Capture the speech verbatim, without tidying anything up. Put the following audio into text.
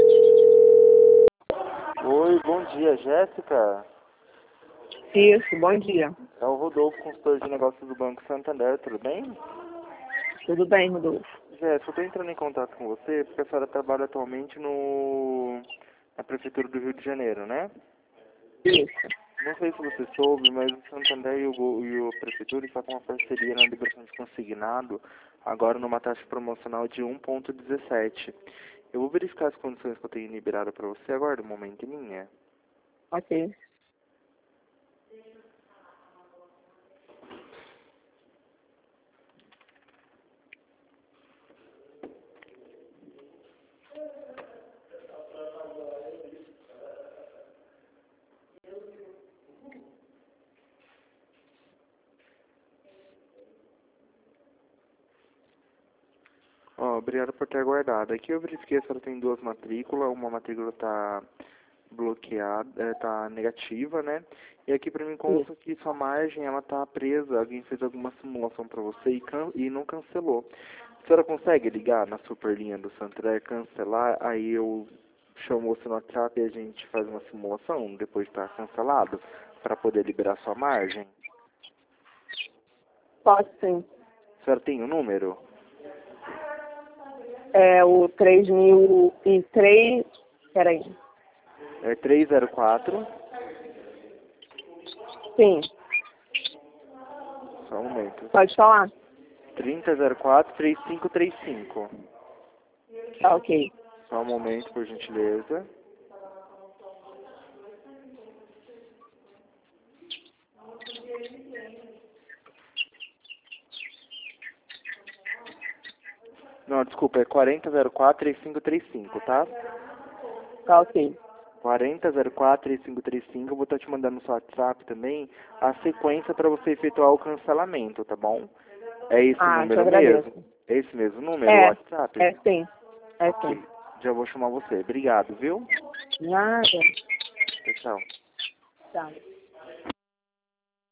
Oi, bom dia, Jéssica. Isso, bom dia. É o Rodolfo, consultor de negócios do Banco Santander, tudo bem? Tudo bem, Rodolfo? Jéssica, eu estou entrando em contato com você porque a senhora trabalha atualmente no... na Prefeitura do Rio de Janeiro, né? Isso. Não sei se você soube, mas o Santander e, o, Go- e a Prefeitura estão com uma parceria na liberação de consignado, agora numa taxa promocional de um vírgula dezessete. Eu vou verificar as condições que eu tenho liberado para você agora, um momento em linha. Ok. Ó, obrigado por ter aguardado. Aqui eu verifiquei se ela tem duas matrículas, uma matrícula está bloqueada, está negativa, né? E aqui para mim consta que sua margem ela está presa, alguém fez alguma simulação para você e, can e não cancelou. A senhora consegue ligar na superlinha do Santander, cancelar, aí eu chamo você no WhatsApp e a gente faz uma simulação depois de estar cancelado, para poder liberar sua margem? Pode sim. A senhora tem o número? É o três mil e três... Peraí. É três zero quatro, Sim, só um momento. pode falar? trinta zero quatro, três cinco três cinco. Tá ok. Só um momento, por gentileza. Não, desculpa, é quarenta zero quatro, três cinco três cinco, tá? Tá ok. quarenta zero quatro, três cinco três cinco, eu vou estar te mandando no seu WhatsApp também a sequência para você efetuar o cancelamento, tá bom? É esse Ah, te número agradeço. mesmo? É esse mesmo número, o É, WhatsApp? é sim. É Ok, sim. já vou chamar você. Obrigado, viu? Nada. Tchau, tchau. Tá.